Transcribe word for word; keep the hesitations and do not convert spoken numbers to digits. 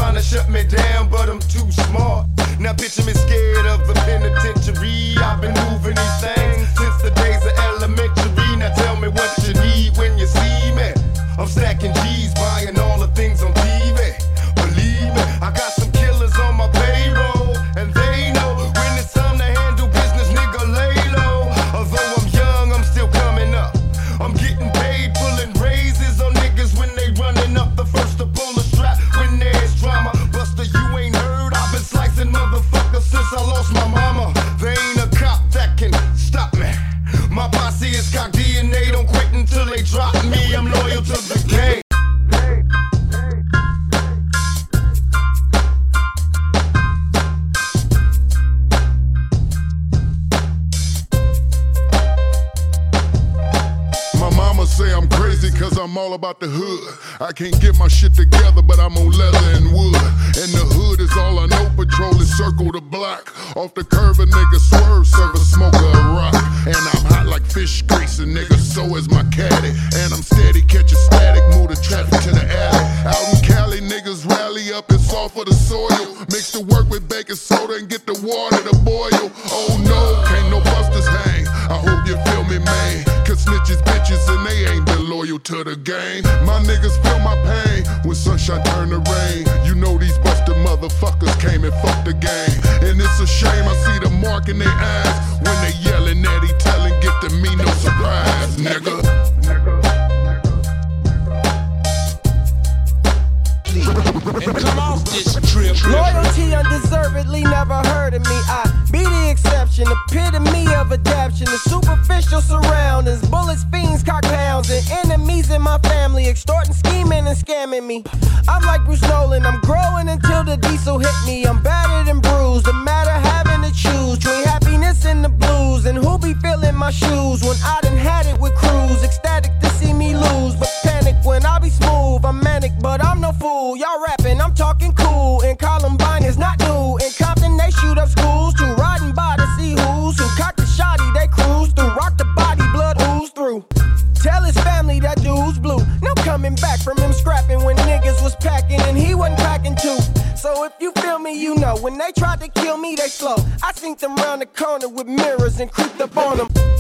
trying to shut me down, but I'm too smart. Now picture me scared of the penitentiary. I've been moving these things since the days of elementary. Now tell me what you need when you see me. I'm stacking G's, buying all the things on T V. Believe me, I got some killers on my payroll, and they know when it's time to handle business, nigga, lay low. Although I'm young, I'm still coming up. I'm getting paid, pulling raises on niggas when they running up. The first to pull the strap when there's drama. Buster, you ain't heard, I've been slicing motherfuckers since I lost my mama. There ain't a cop that can stop me. My posse is cock D N A, don't quit until they drop me. I'm loyal to the game. Say I'm crazy cause I'm all about the hood. I can't get my shit together, but I'm on leather and wood. And the hood is all I know, patrolling circle the block. Off the curve a nigga swerve, serve a smoker a rock. And I'm hot like fish grease, and nigga, so is my caddy. And I'm steady, catching static, move the traffic to the alley. Out in Cali, niggas rally up and soft for the soil. Mix the work with baking soda and get the water to boil. Oh no, can't no busters hang. I hope you feel me, man. Cause snitches, bitches, and they ain't been loyal to the game. My niggas feel my pain when sunshine turn to rain. You know these busted motherfuckers came and fucked the game. And it's a shame I see the mark in their eyes when they yelling at each telling get to me, no surprise, nigga. And come off this trip. Loyalty undeservedly never heard of me. I be the exception, epitome of adaption. The superficial surroundings, bullets, fiends, cocktails, and enemies in my family, extorting, scheming, and scamming me. I'm like Bruce Nolan, I'm growing until the diesel hit me. I'm battered and bruised, the matter having to choose between happiness and the blues. And who be filling my shoes when I done had it with crews? Ecstatic to see me lose, but panic when I be smooth. I'm manic, but I'm no fool. Y'all rapping, I'm talking cool. And Columbine is not new. In Compton, they shoot up schools. Too riding by to see who's who. Cock the shotty, they cruise through. Rock the body, blood ooze through. Tell his family that dude's blue. No coming back from him scrapping when niggas was packing and he wasn't packing too. So if you feel me, you know. When they tried to kill me, they slow. I seen them round the corner with mirrors and creeped up on them.